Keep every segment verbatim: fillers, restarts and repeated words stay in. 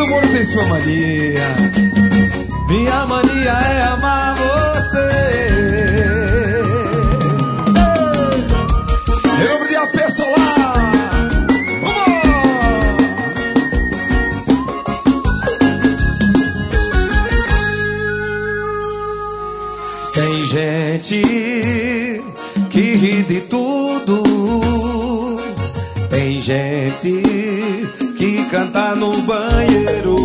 Todo mundo tem sua mania. Minha mania é amar você. Em nome de A P Solar. Tem gente que ri de tudo. Tem gente que canta no banheiro.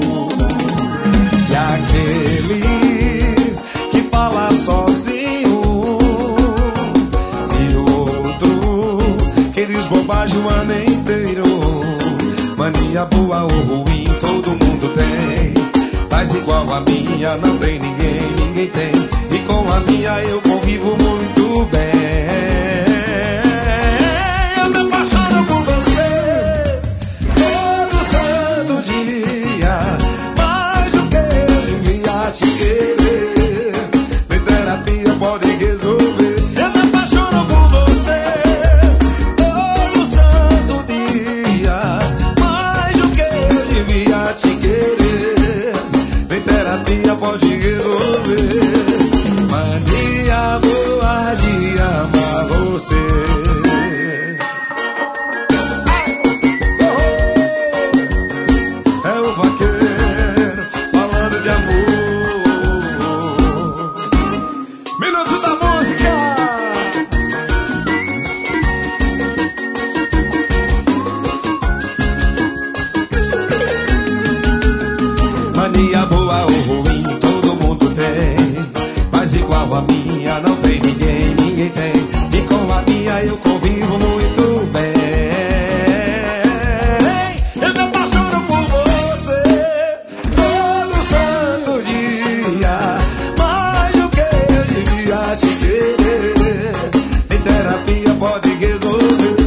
E aquele que fala sozinho. E outro que diz bobagem o ano inteiro. Mania boa ou ruim todo mundo tem, mas igual a minha não tem ninguém, ninguém tem. E com a minha eu convivo muito bem. Eu me apaixono por você todo santo dia, mas o que eu devia te querer, nem terapia pode resolver. Eu me apaixono por você todo santo dia, mas o que eu devia te querer, nem terapia pode resolver. Mania boa de amar você. É o vaqueiro falando de amor. Minuto da música. Mania boa ou ruim todo mundo tem, mas igual a minha não tem ninguém, ninguém tem. E com a minha eu convivo muito bem. Eu me apaixono por você todo santo dia, mas o que eu devia te querer, em terapia pode resolver.